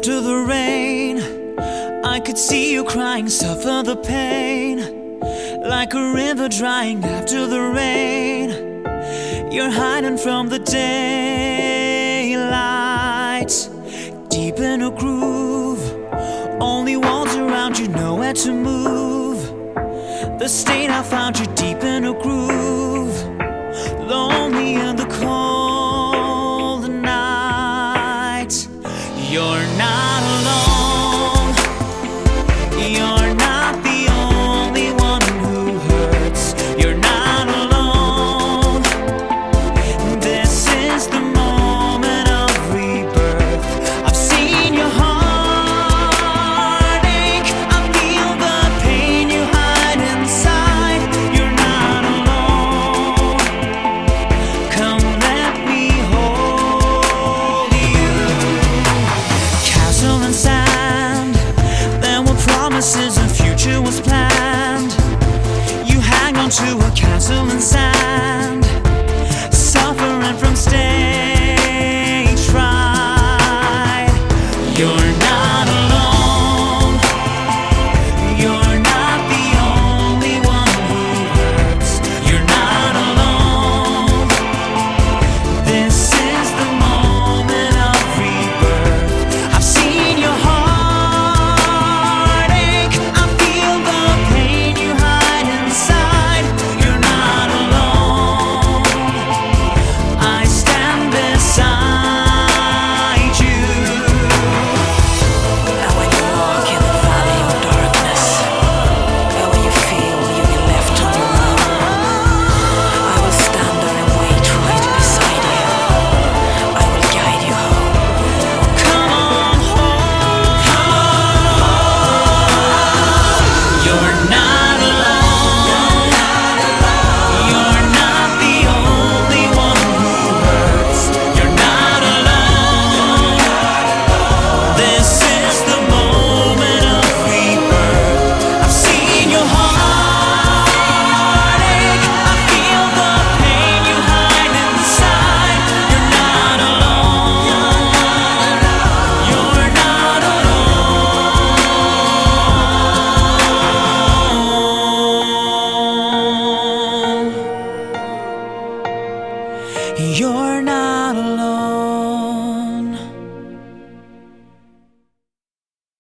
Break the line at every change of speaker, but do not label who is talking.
After the rain, I could see you crying, suffer the pain, like a river drying after the rain. You're hiding from the daylight, deep in a groove. Only walls around you, nowhere to move. The state I found you, deep in a groove, lonely in the cold night. You're not alone. You're not the only one who hurts. You're not alone. This is the moment of rebirth. I've seen your heartache. I feel the pain you hide inside. You're not alone. Come, let me hold you. Castle and sand, there were promises, a future was planned. You hang on to a castle in sand, suffering from stage fright. You're not